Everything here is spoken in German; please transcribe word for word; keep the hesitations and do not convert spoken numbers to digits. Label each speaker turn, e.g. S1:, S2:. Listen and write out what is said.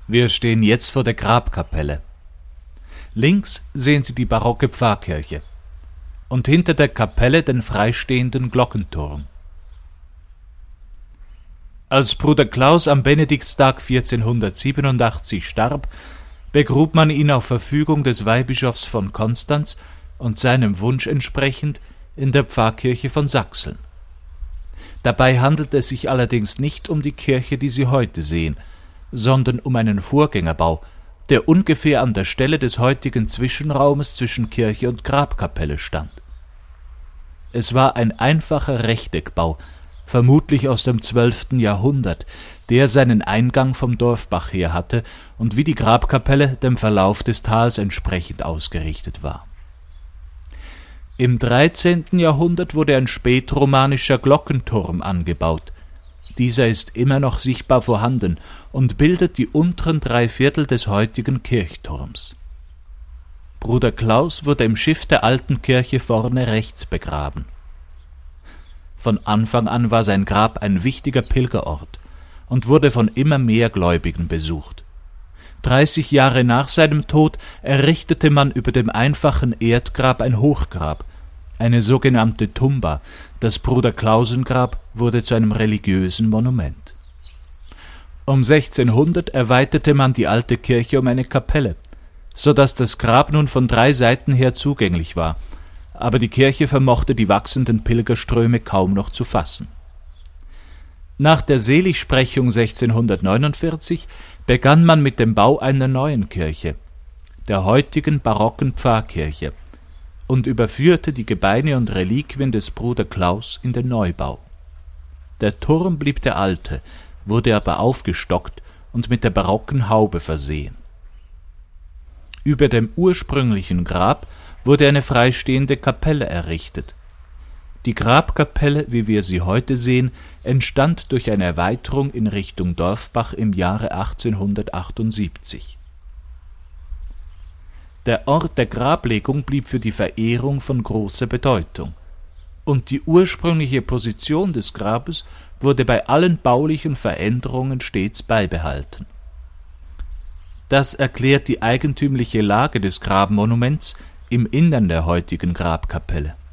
S1: Wir stehen jetzt vor der Grabkapelle. Links sehen Sie die barocke Pfarrkirche und hinter der Kapelle den freistehenden Glockenturm. Als Bruder Klaus am Benediktstag vierzehnhundertsiebenundachtzig starb, begrub man ihn auf Verfügung des Weihbischofs von Konstanz und seinem Wunsch entsprechend in der Pfarrkirche von Sachseln. Dabei handelt es sich allerdings nicht um die Kirche, die Sie heute sehen, sondern um einen Vorgängerbau, der ungefähr an der Stelle des heutigen Zwischenraumes zwischen Kirche und Grabkapelle stand. Es war ein einfacher Rechteckbau, vermutlich aus dem zwölften Jahrhundert, der seinen Eingang vom Dorfbach her hatte und wie die Grabkapelle dem Verlauf des Tals entsprechend ausgerichtet war. Im dreizehnten Jahrhundert wurde ein spätromanischer Glockenturm angebaut. Dieser ist immer noch sichtbar vorhanden und bildet die unteren drei Viertel des heutigen Kirchturms. Bruder Klaus wurde im Schiff der alten Kirche vorne rechts begraben. Von Anfang an war sein Grab ein wichtiger Pilgerort und wurde von immer mehr Gläubigen besucht. Dreißig Jahre nach seinem Tod errichtete man über dem einfachen Erdgrab ein Hochgrab, eine sogenannte Tumba. Das Bruder-Klausen-Grab wurde zu einem religiösen Monument. Um sechzehnhundert erweiterte man die alte Kirche um eine Kapelle, so dass das Grab nun von drei Seiten her zugänglich war, aber die Kirche vermochte die wachsenden Pilgerströme kaum noch zu fassen. Nach der Seligsprechung sechzehnhundertneunundvierzig begann man mit dem Bau einer neuen Kirche, der heutigen barocken Pfarrkirche, und überführte die Gebeine und Reliquien des Bruder Klaus in den Neubau. Der Turm blieb der alte, wurde aber aufgestockt und mit der barocken Haube versehen. Über dem ursprünglichen Grab wurde eine freistehende Kapelle errichtet. Die Grabkapelle, wie wir sie heute sehen, entstand durch eine Erweiterung in Richtung Dorfbach im Jahre achtzehnhundertachtundsiebzig. Der Ort der Grablegung blieb für die Verehrung von großer Bedeutung, und die ursprüngliche Position des Grabes wurde bei allen baulichen Veränderungen stets beibehalten. Das erklärt die eigentümliche Lage des Grabmonuments im Innern der heutigen Grabkapelle.